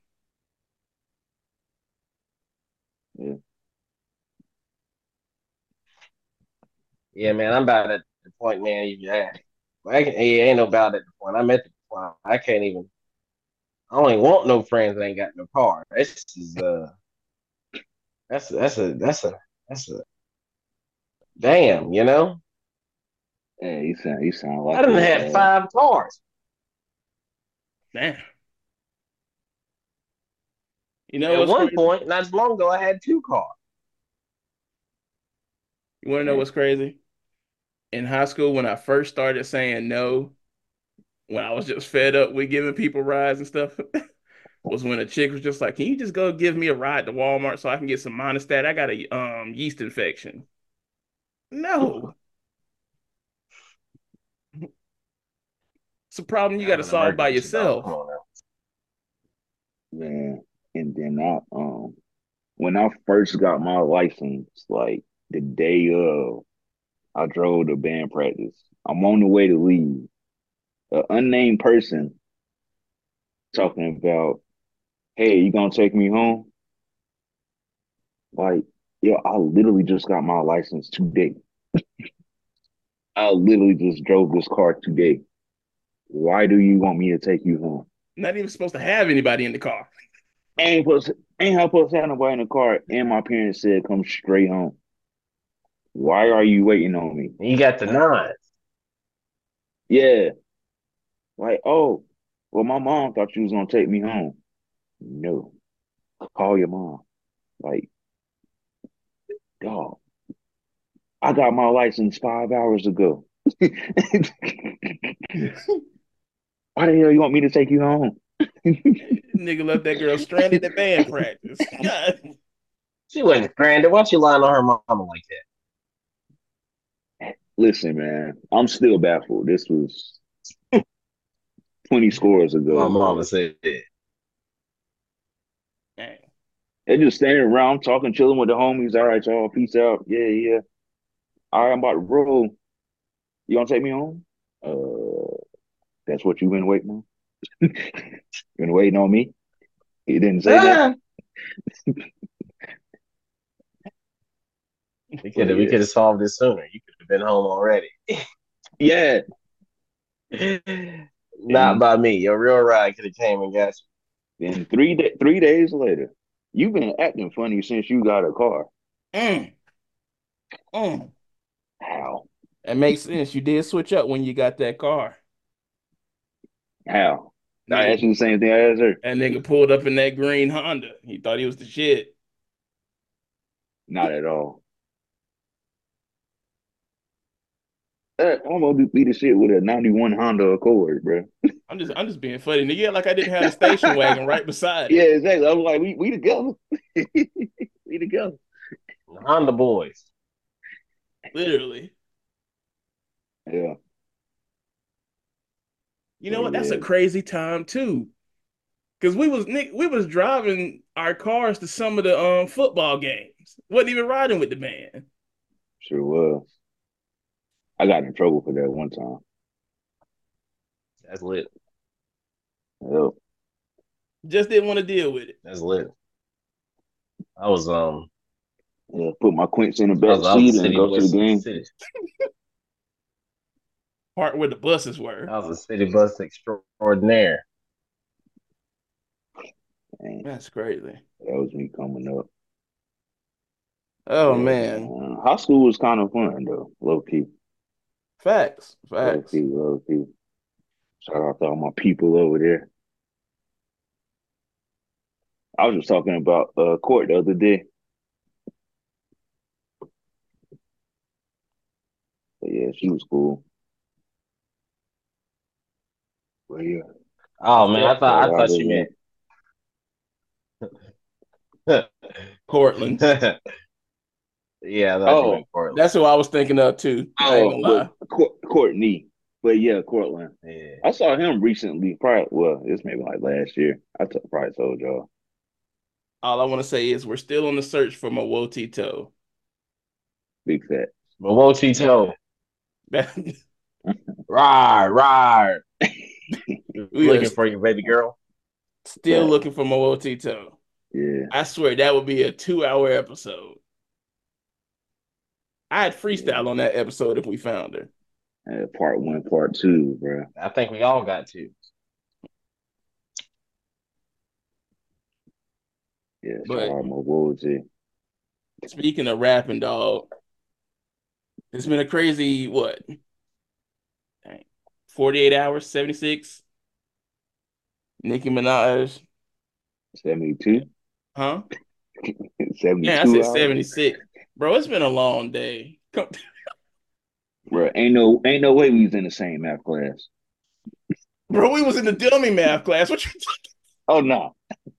Yeah. Yeah, man, I'm about at the point, man. You yeah, I can, yeah, ain't no about at the point. I'm at the point. I can't even. I don't even want no friends that ain't got no car. This is uh, that's that's a that's a that's a damn. You know, Yeah, you sound you sound I like done a had uh, five cars. Damn. You know At what's one crazy? point, not as long ago, I had two cars. You want to know man, what's crazy? In high school, when I first started saying no, when I was just fed up with giving people rides and stuff, was when a chick was just like, "Can you just go give me a ride to Walmart so I can get some Monistat? I got a um yeast infection." No, it's a problem you got Have to an solve by emergency though. Come yourself. on now. man. And then I um when I first got my license, like the day of, I drove to band practice. I'm on the way to leave. An unnamed person talking about, "Hey, you gonna take me home?" Like, yo, I literally just got my license today. I literally just drove this car today. Why do you want me to take you home? Not even supposed to have anybody in the car. Ain't supposed to, ain't supposed to have nobody in the car. And my parents said come straight home. Why are you waiting on me? And you got the nines. Yeah. Like, oh, well, my mom thought you was gonna take me home. No. Call your mom. Like, dog, I got my license five hours ago. Why the hell you want me to take you home? Nigga left that girl stranded at band practice. God. She wasn't stranded. Why she lying on her mama like Listen, man, I'm still baffled. This was twenty that? scores My ago, mama bro. said, Dang. They're just standing around talking, chilling with the homies. All right, y'all, peace out. Yeah, yeah. All right, I'm about to roll. You gonna take me home? Uh, that's what you been waiting on? You been waiting on me? He didn't say nothing. ah, we But could have we yeah, could have solved this sooner. You could have been home already. yeah. Not And by me. Your real ride could have came and got then three da three days later, you've been acting funny since you got a car. Mm, mm. How? That makes sense. You did switch up when you got that car. How? I asked Nigga, you the same thing I asked her. that nigga pulled up in that green Honda. He thought he was the shit. Not at all. Uh, I'm gonna beat the shit with a ninety-one Honda Accord, bro. I'm just I'm just being funny. Nigga, yeah, like I didn't have the station wagon right beside Yeah, it. exactly. I was like, we we together. We together. the Honda boys. Literally. Yeah. You know So what? That's a yeah, crazy time too. Cause we was Nick, we was driving our cars to some of the um football games. Wasn't even riding with the band. sure was. I got in trouble for that one time. That's lit. Yep. Just didn't want to deal with it. That's lit. I was um Yeah, put my quints in the I back was I was a seat and city go to the bus game. city Part where the buses were. I was a city bus extraordinaire. And That's crazy. that was me coming up. Oh Yeah, man. man. High school was kind of fun though. Low key. Facts. Low Facts. key, low key. Shout out to all my people over there. I was just talking about uh court the other day. But yeah, she was cool. But yeah, Oh man, I got a thought I lot thought of you them. meant. Cortland. Yeah, I thought you Oh, meant Portland. That's who I was thinking of too. I ain't oh, gonna but lie. Court, Courtney. But yeah, Cortland. Yeah. I saw him recently. Probably well, it's maybe like last year. I t- probably told y'all. All I want to say is we're still on the search for Mawotito. Big fat. But Wotito, we rar, rar. are Looking for you, baby girl. still Fat. looking for Mawotito. Yeah. I swear that would be a two-hour episode. I'd freestyle Yeah. on that episode if we found her. Uh, part one, part two, bro. I think we all got to. Yeah, shout But out my Woodsy. speaking of rapping, dog, it's been a crazy what? Dang, forty-eight hours, seventy-six. Nicki Minaj, seventy-two. huh? Man, I seventy-two said hours. seventy-six. Bro, it's been a long day. Come- Bro, ain't no ain't no way we was in the same math class. Bro, we was in the dummy math class. What you Oh no.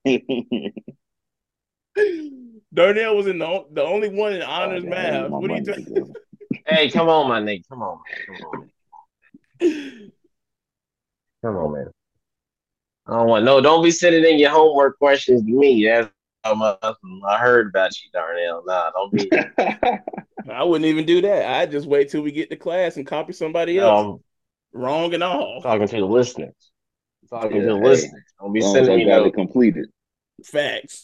Darnell was in the, the only one in Oh, honors damn, I gotta get math. my What are you money doing? together. Hey, come on, my nigga. Come on, man. Come on, man. Come on, man. I don't want no. Don't be sending in your homework questions to me. That's how much I heard about you, Darnell. Nah, don't be. I wouldn't even do that. I'd just wait till we get to class and copy somebody No, else. I'm Wrong and all. talking to the listeners. I'm talking to Yeah, the hey, as listeners. Don't be long as sending I me got it no. completed. Facts.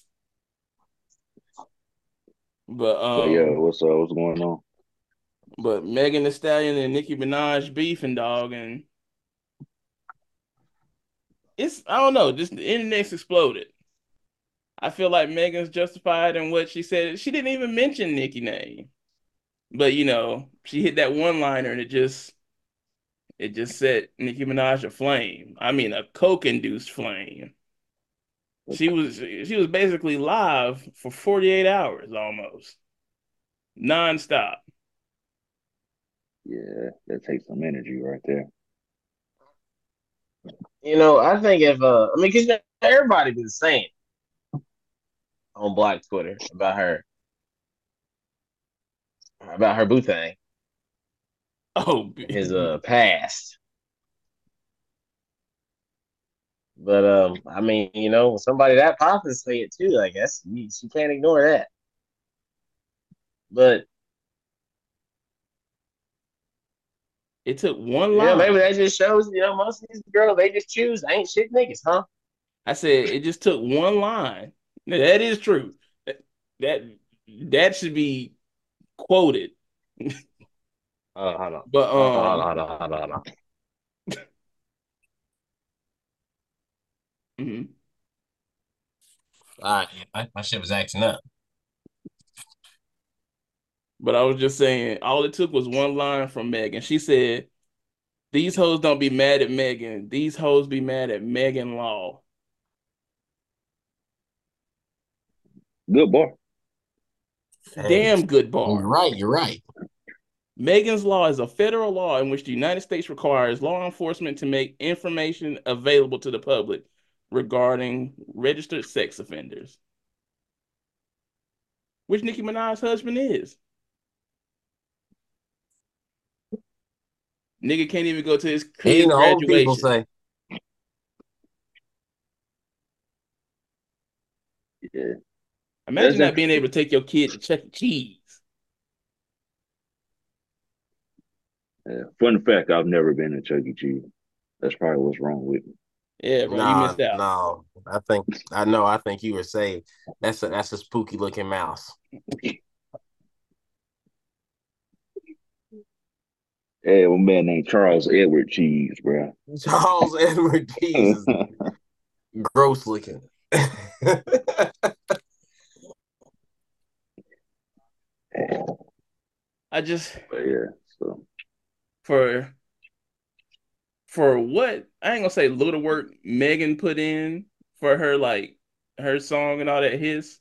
But But yeah, um, what's uh, what's going on? but Megan Thee Stallion and Nicki Minaj beefing, dog, and it's I don't know, just the internet's exploded. I feel like Megan's justified in what she said. She didn't even mention Nicki name, but you know, she hit that one liner and it just it just set Nicki Minaj aflame. I mean, a coke induced flame. She was she was basically live for forty-eight hours almost, nonstop. Yeah, that takes some energy right there. You know, I think if uh, I mean, because everybody been saying on Black Twitter about her about her boo thing, Oh, his uh past. But um, I mean, you know, somebody that poppin' say it too. I guess you, she can't ignore that. But it took one yeah, maybe line. that just shows you know most of these girls they just choose ain't shit niggas, huh? I said it just took one line. Now, that is true. That that, that should be quoted. Oh, hold on, But hold on, um, hold on, hold on, hold on. mhm. All right, my, my shit was acting up. But I was just saying, all it took was one line from Megan. She said, "These hoes don't be mad at Megan. These hoes be mad at Megan Law." Good bar. Hey, Damn good you're bar. right. You're right. Megan's Law is a federal law in which the United States requires law enforcement to make information available to the public regarding registered sex offenders, which Nicki Minaj's husband is. Nigga can't even go to his And you kid's know, old people graduation. say, Yeah. Imagine That's not being interesting. able to take your kid to Chuck E. Cheese. Yeah. Fun fact, I've never been to Chuck E. Cheese. That's probably what's wrong with me. Yeah, bro, you "Nah, missed out. no, I think I know. I think you were saying that's a that's a spooky looking mouse." Hey, a man named Charles Edward Cheese, bro. Charles Edward Keys is gross looking. I just But yeah, so for for what I ain't gonna say little work Megan put in for her like her song and all that his,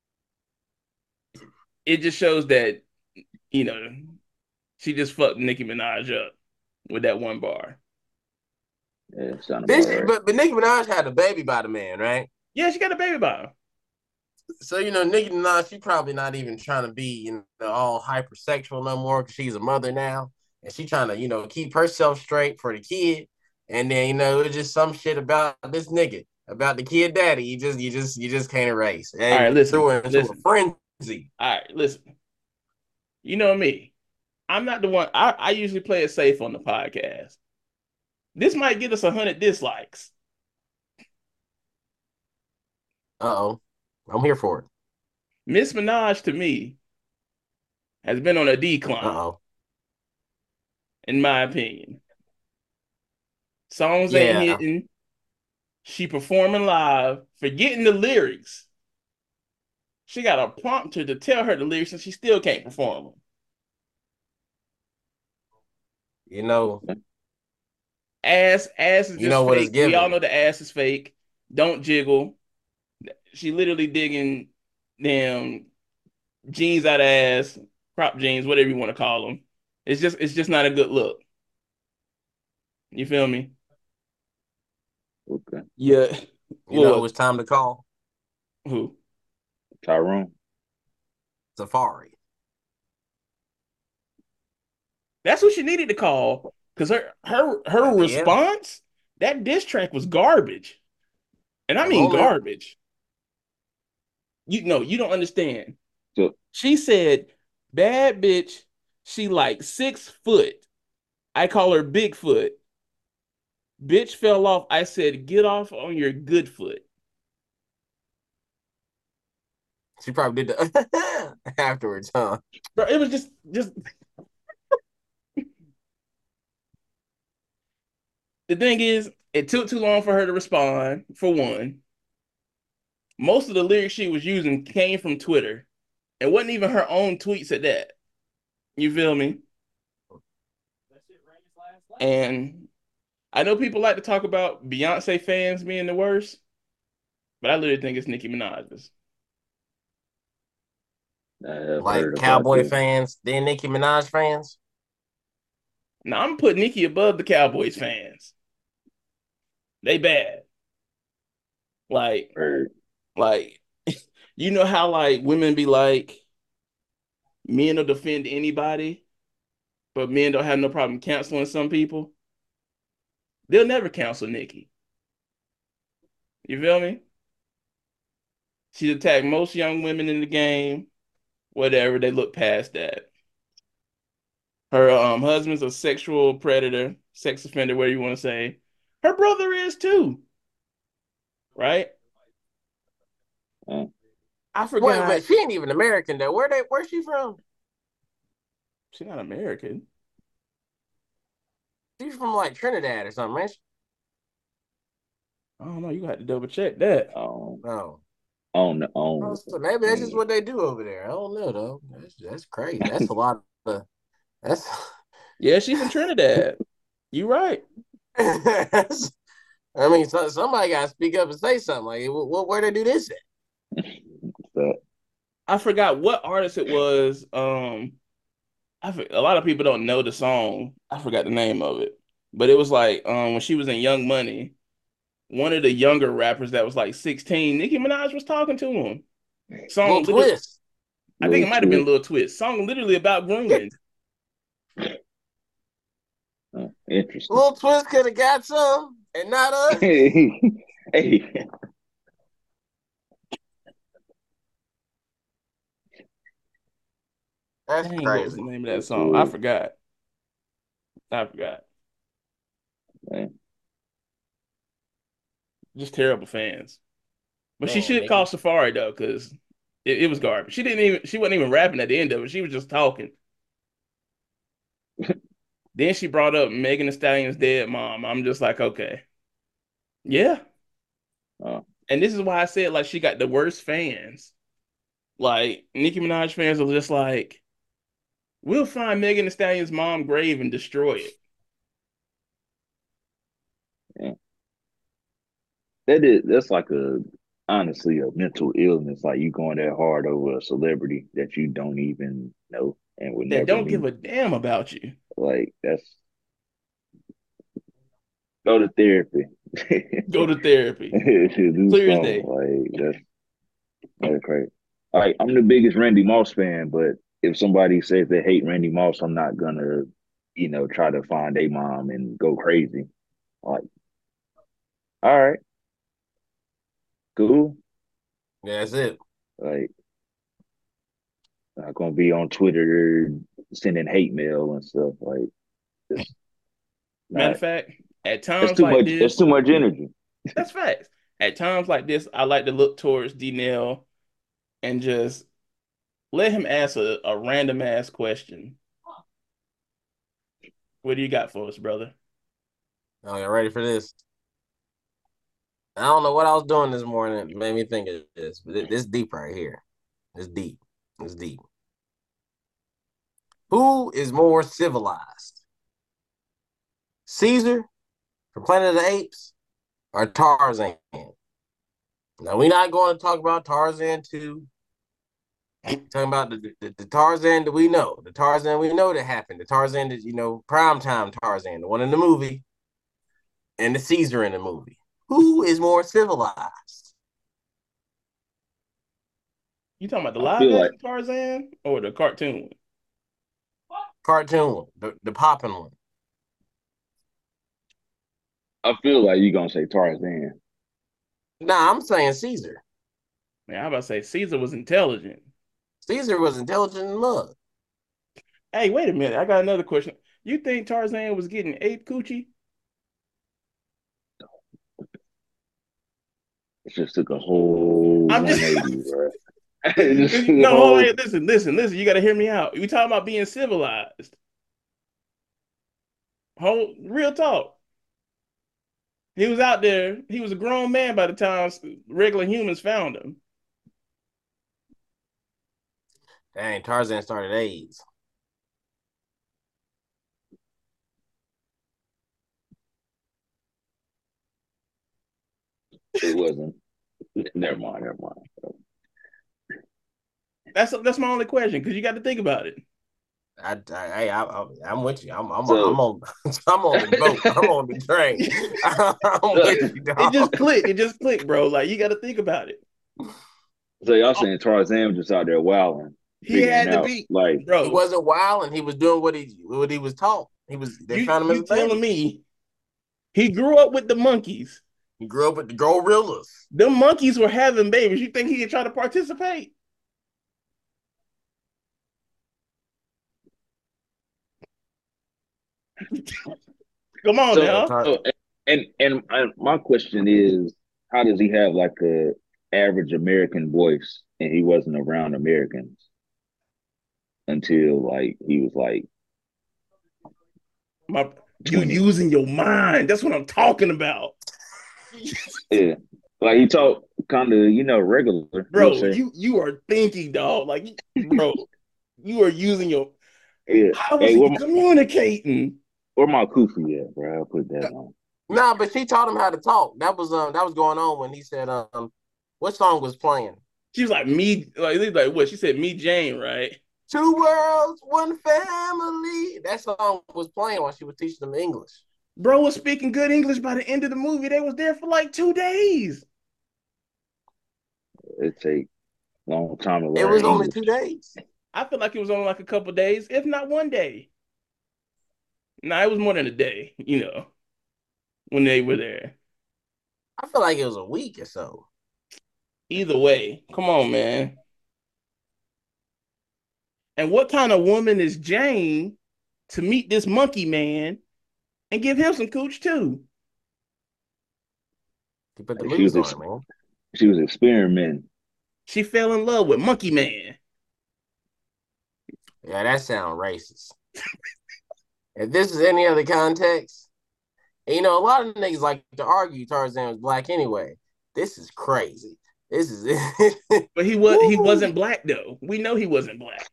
it just shows that, you know, she just fucked Nicki Minaj up with that one bar. Yeah, sound about This, right. but but Nicki Minaj had a baby by the man, right? Yeah, she got a baby by him. So you know, Nicki Minaj, she probably not even trying to be, you know, all hypersexual no more because she's a mother now, and she trying to, you know, keep herself straight for the kid. And then you know, it's just some shit about this nigga, about the kid daddy. You just, you just, you just can't erase. All And right, listen, threw her into a listen. frenzy. All right, listen. You know me. I'm not the one. I, I usually play it safe on the podcast. This might get us a hundred dislikes. Uh oh, I'm here for it. Miss Minaj to me has been on a Uh decline, oh, in my opinion. Songs ain't yeah. hitting. She performing live, forgetting the lyrics. She got a prompter to tell her the lyrics, and she still can't perform them. You know, Ass, ass is you just know what it's fake. We all given. know the ass is fake. Don't jiggle. She literally digging damn jeans out of ass, crop jeans, whatever you want to call them. It's just, it's just not a good look. You feel me? Okay. Yeah. You know What? who it's time to call? Who? Tyrone. Safari. That's what she needed to call because her her her Uh, yeah. response, that diss track was garbage, and I The mean moment. garbage. You know, you don't understand. So She said, "Bad bitch." She like six foot. I call her Bigfoot. Bitch fell off. I said, "Get off on your good foot." She probably did the afterwards, huh? Bro, it was just just the thing is, it took too long for her to respond. For one, most of the lyrics she was using came from Twitter. It wasn't even her own tweets at that. You feel me? And I know people like to talk about Beyonce fans being the worst, but I literally think it's Nicki Minaj's. I have Like heard about Cowboy this. fans, then Nicki Minaj fans. Now I'm putting Nicki above the Cowboys fans. They bad. Like, Heard. like, you know how like women be like, men will defend anybody, but men don't have no problem canceling some people. They'll never cancel Nicki. You feel me? She's attacked most young women in the game. Whatever, they look past that. Her um husband's a sexual predator, sex offender, whatever you want to say. Her brother is too, right? Uh, I Wait, forgot. but she ain't even American though. Where they? Where's she from? She's not American. She's from like Trinidad or something, right? I don't know. You got to double check that. um, No. on Oh, on so maybe that's just on. what they do over there. I don't know though. That's that's crazy. That's a lot of that's. Yeah, she's from Trinidad. You right. that's I mean, so, somebody got to speak up and say something. Like, what, where they do this at? So, I forgot what artist it was. Um, I for- a lot of people don't know the song. I forgot the name of it, but it was like um when she was in Young Money, one of the younger rappers that was like sixteen, Nicki Minaj was talking to him. Little Song literally, twist. I think little it might have been twist. Lil Twist. Song literally about grooming. Uh, interesting. Little twist could have got some and not us. Hey, hey, That's Dang, what was crazy. the name of that that's song? I weird, forgot. I forgot. man. Just terrible fans. But she Man, should call Nikki. Safari though, because it, it was garbage. She didn't even she wasn't even rapping at the end of it. She was just talking. Then she brought up Megan Thee Stallion's dead mom. I'm just like, okay. Yeah. Uh, And this is why I said like she got the worst fans. Like Nicki Minaj fans are just like, we'll find Megan Thee Stallion's mom grave and destroy it. yeah. That is that's like a honestly a mental illness. Like you going that hard over a celebrity that you don't even know and would That never don't give meet. a damn about you. Like that's go to therapy. Go to therapy. Do Clear as something. day. Like that's that's crazy. Like I'm the biggest Randy Moss fan, but if somebody says they hate Randy Moss, I'm not gonna, you know, try to find a mom and go crazy. Like, all right, cool. Yeah, that's it. Like, not gonna be on Twitter sending hate mail and stuff. Like, it's Matter not. of fact, at It's times too like much. It's this, too much energy. that's facts. At times like this, I like to look towards D Nell and just let him ask a, a random ass question. What do you got for us, brother? Oh, you ready for this? I don't know what I was doing this morning. It made me think of this, but this deep right here. It's deep. It's deep. Who is more civilized? Caesar from Planet of the Apes or Tarzan? Now, we're not going to talk about Tarzan two. Talking about the, the, the Tarzan that we know, the Tarzan we know that happened, the Tarzan that, you know, primetime Tarzan, the one in the movie, and the Caesar in the movie. Who is more civilized? You talking about the I live feel like action Tarzan or the cartoon? Cartoon, the, the popping one. I feel like you're gonna say Tarzan. Nah, I'm saying Caesar. Man, I about to say Caesar was intelligent. Caesar was intelligent and mug. Hey, wait a minute. I got another question. You think Tarzan was getting ape coochie? It just took a whole I'm just one eighty, bro. It just took a no, hold whole. on, listen, listen, listen. You got to hear me out. We talking about being civilized. Whole real talk. He was out there. He was a grown man by the time regular humans found him. Dang, Tarzan started AIDS. It wasn't. Never mind. Never mind. That's that's my only question because you got to think about it. I, I, I, I, I'm with you. I'm, I'm, So I'm on, I'm on the boat. I'm on the train. I'm with you, It just dog. clicked. It just clicked, bro. Like you got to think about it. so y'all saying Tarzan was just out there wilding, He figuring had to out be, like He bro. wasn't wild, and he was doing what he, what he was taught. He was. They You found him as you a telling baby. me he grew up with the monkeys? He grew up with the gorillas. The monkeys were having babies. You think he could try to participate? Come on so. Yeah, now. Tar- so and and and my question is, how does he have like a average American voice, and he wasn't around Americans until like he was like My, you twenty? using your mind. That's what I'm talking about. Yeah, like he talked kind of you know regular. We'll Bro, say you you are thinking, dog. Like, bro, you are using your. yeah. How was Hey, he where my communicating? where my kufi at, bro? I'll put that on. nah, but she taught him how to talk. That was um, that was going on when he said um, what song was playing? She was like me, like like what? She said me, Jane, right? Two worlds, one family. That song was playing while she was teaching them English. Bro was speaking good English by the end of the movie. They was there for like two days. It take a long time to It learn was only English. two days. I feel like it was only like a couple days, if not one day. No, nah, it was more than a day, you know, when they were there. I feel like it was a week or so. Either way, come on, man. And what kind of woman is Jane to meet this monkey man and give him some cooch too? He put the Like she was moves on ex- it, man. she was experimenting. She fell in love with Monkey Man. Yeah, that sounds racist. If this is any other context, and, you know, a lot of niggas like to argue Tarzan was black anyway. This is crazy. This is it. But he was he wasn't black though. We know he wasn't black.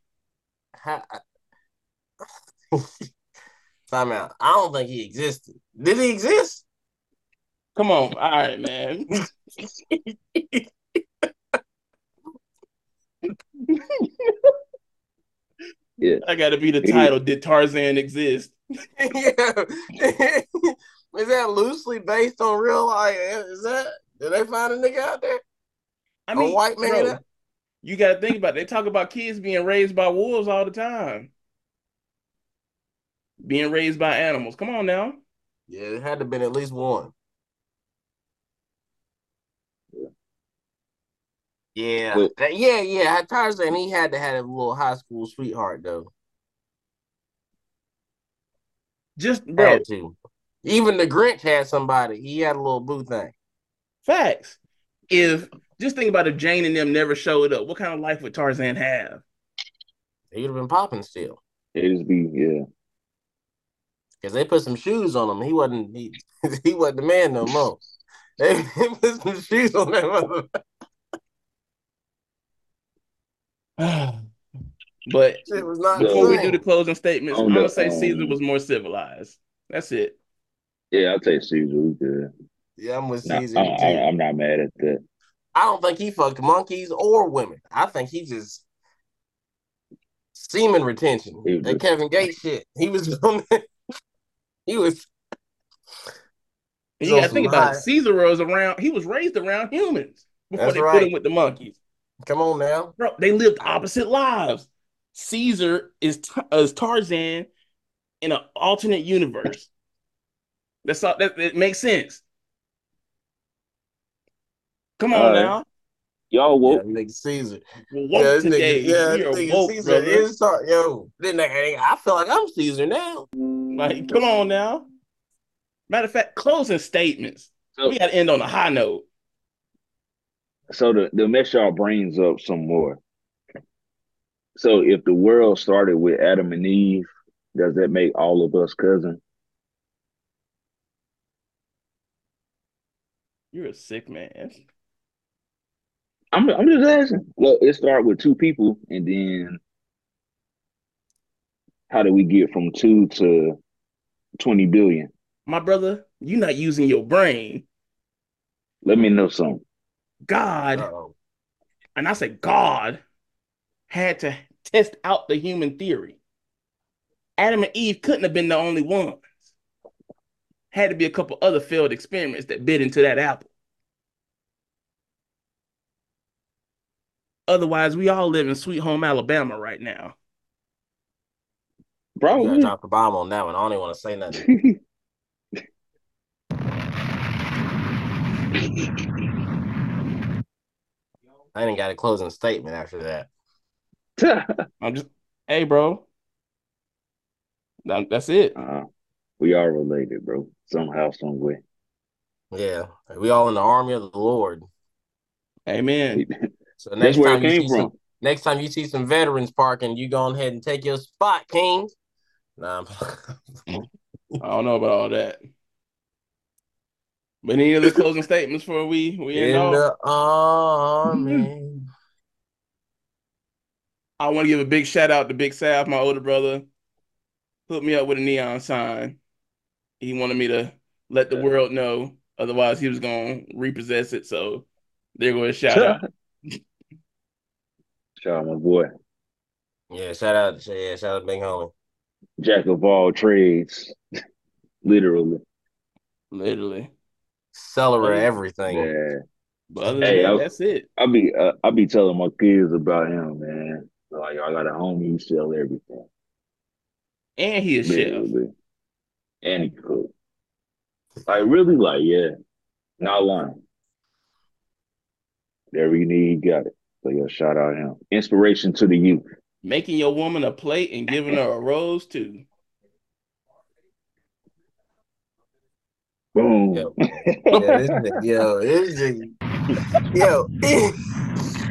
Time out. I don't think he existed. Did he exist? Come on, all right, man. I got to be the It title. Did Tarzan exist? Yeah. Is that loosely based on real life? Is that did they find a nigga out there? I A mean, white man? bro, you got to think about it. They talk about kids being raised by wolves all the time, being raised by animals. Come on now. Yeah, it had to have been at least one. Yeah, But That- yeah, yeah. Tarzan, he had to have a little high school sweetheart though. Just, bro, Had to. Even the Grinch had somebody. He had a little boo thing. facts. If just think about if Jane and them never showed up, what kind of life would Tarzan have? He would have been popping still. it just be yeah. Because they put some shoes on him. He wasn't he, he wasn't the man no more. They, they put some shoes on that motherfucker. But Shit was not the before we So do the same. closing statements, on I'm gonna the say Caesar um was more civilized. That's it. yeah, I'll take Caesar. We good. Yeah, I'm with No, Caesar I, too. I, I'm not mad at that. I don't think he fucked monkeys or women. I think he just semen retention. He was That just Kevin Gates shit. He was on he was And he's you on gotta some think about it. high. Caesar was around, he was raised around humans before That's they put him right. with the monkeys. Come on now. Bro, they lived opposite lives. Caesar is, is Tarzan in an alternate universe. That's all that it makes sense. Come on all right. now. Y'all Yeah, woke. nigga Caesar. We're Yeah, woke this nigga, today. yeah, We this are nigga woke, Caesar brother. is talk. Yo, then nigga, I feel like I'm Caesar now. Like, come on now. Matter of fact, closing statements. So We gotta end on a high note. so to, to mess y'all brains up some more. So if the world started with Adam and Eve, does that make all of us cousins? You're a sick man. I'm I'm just asking. Well, it started with two people, and then how do we get from two to twenty billion? My brother, you're not using your brain. Let me know something. God, Uh-oh. and I say God, had to test out the human theory. Adam and Eve couldn't have been the only ones. Had to be a couple other failed experiments that bit into that apple. Otherwise, we all live in Sweet Home Alabama right now. You gotta Probably. drop the bomb on that one. I don't even want to say nothing. I ain't got a closing statement after that. I'm just, hey, bro. That- That's it. uh, we are related, bro. Somehow, some way. Yeah, we all in the army of the Lord. Amen. So That's next where it time you came see from. some, next time you see some veterans parking, you go ahead and take your spot, King. Nah, I don't know about all that. But any other closing statements before we we end in off? the army. I want to give a big shout out to Big Sav, my older brother. Hooked me up with a neon sign. He wanted me to let the Yeah. world know. Otherwise, he was going to repossess it. So there goes a shout out. Shout out my boy. Yeah, shout out, yeah, shout out, big homie. Jack of all trades. Literally. Literally. Seller of Other, everything. Yeah. but other than Hey, that, I, that's it. I be uh, I be telling my kids about him, man. Like I got a homie who sell everything. And he a chef. Literally. And he cook. Like really, like, yeah. Not lying. Whatever you need, he got it. So yeah, shout out him. Inspiration to the youth. Making your woman a plate and giving her a rose too. Boom. Yo, yeah, this nigga, yo, this nigga, yo.